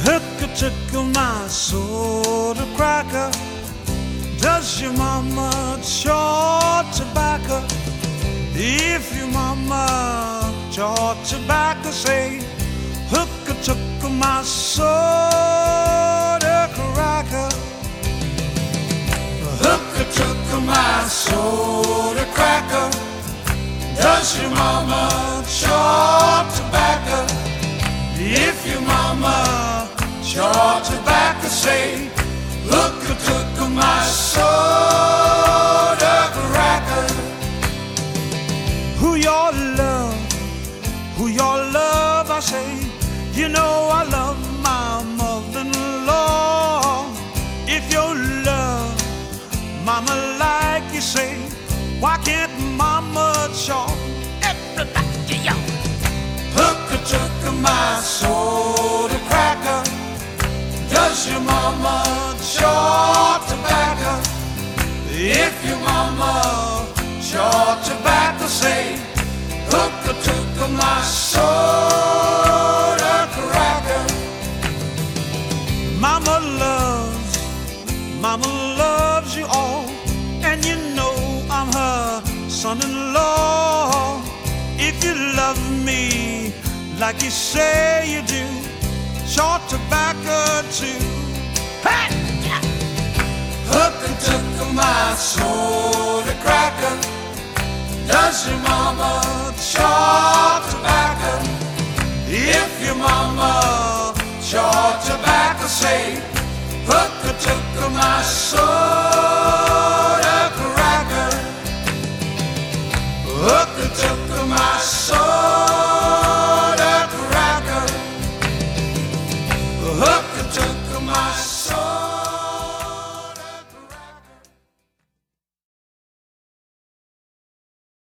Hooker took my soda cracker. Does your mama chew tobacco? If your mama chew tobacco, say, Hooker took my soda cracker. Hooker took my soda cracker. Does your mama chew tobacco? If your mama chew tobacco, say, Hooker took my soda cracker. Who your love? Who your love? I say, you know I love my mother-in-law. If your love mama like you, say, why can't mama chaw? Everybody, yo. Hooker took my soda cracker. Does your mama chew tobacco? If your mama chew tobacco, say, Hooker took my soda cracker. Mama loves you all, and you know I'm her son-in-law. If you love me like you say you do, chew tobacco too. Hey! Yeah. Hooker took my soda cracker. Does your mama chew tobacco? If your mama chew tobacco, say, Hooker took my soda